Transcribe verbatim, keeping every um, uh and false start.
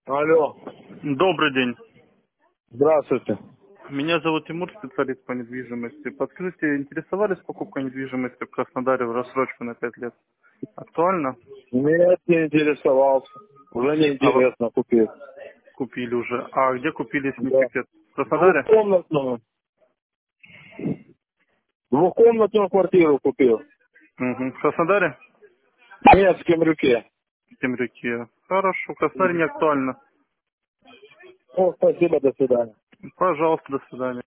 Алло, Добрый день. здравствуйте. Меня зовут Тимур, специалист по недвижимости. Подскажите, интересовались покупкой недвижимости в Краснодаре в рассрочку на пять лет? Актуально? Нет, не интересовался. Уже не А вы интересно купить. купили уже. А где купили, если не Да. секрет? В Краснодаре? Двухкомнатную. Двухкомнатную квартиру купил. Угу. В Краснодаре? Нет, в Кемрюке. В Темрюке. Хорошо, в Краснодаре не актуально. Ну, спасибо, до свидания. Пожалуйста, до свидания.